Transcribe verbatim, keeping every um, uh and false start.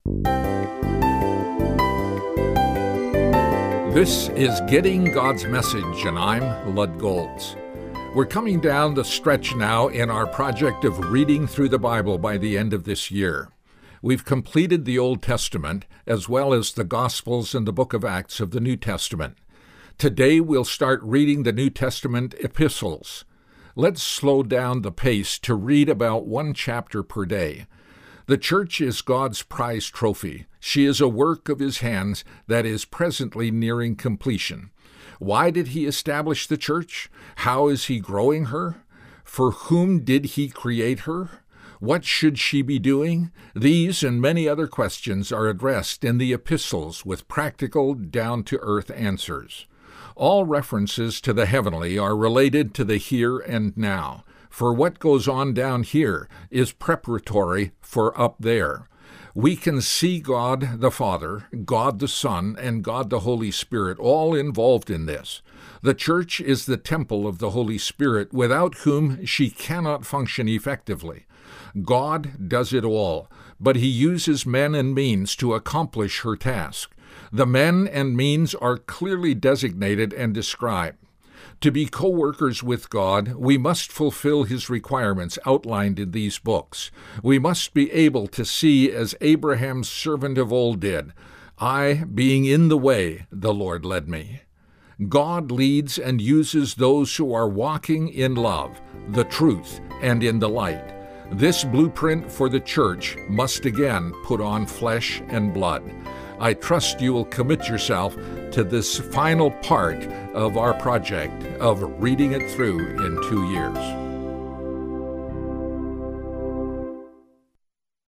This is Getting God's Message, and I'm Lud Golds. We're coming down the stretch now in our project of reading through the Bible by the end of this year. We've completed the Old Testament, as well as the Gospels and the book of Acts of the New Testament. Today we'll start reading the New Testament epistles. Let's slow down the pace to read about one chapter per day. The church is God's prize trophy. She is a work of his hands that is presently nearing completion. Why did he establish the church? How is he growing her? For whom did he create her? What should she be doing? These and many other questions are addressed in the epistles with practical, down-to-earth answers. All references to the heavenly are related to the here and now, for what goes on down here is preparatory for up there. We can see God the Father, God the Son, and God the Holy Spirit all involved in this. The church is the temple of the Holy Spirit, without whom she cannot function effectively. God does it all, but he uses men and means to accomplish her task. The men and means are clearly designated and described. To be co-workers with God, we must fulfill his requirements outlined in these books. We must be able to see as Abraham's servant of old did, I, being in the way, the Lord led me. God leads and uses those who are walking in love, the truth, and in the light. This blueprint for the church must again put on flesh and blood. I trust you will commit yourself to this final part of our project of reading it through in two years.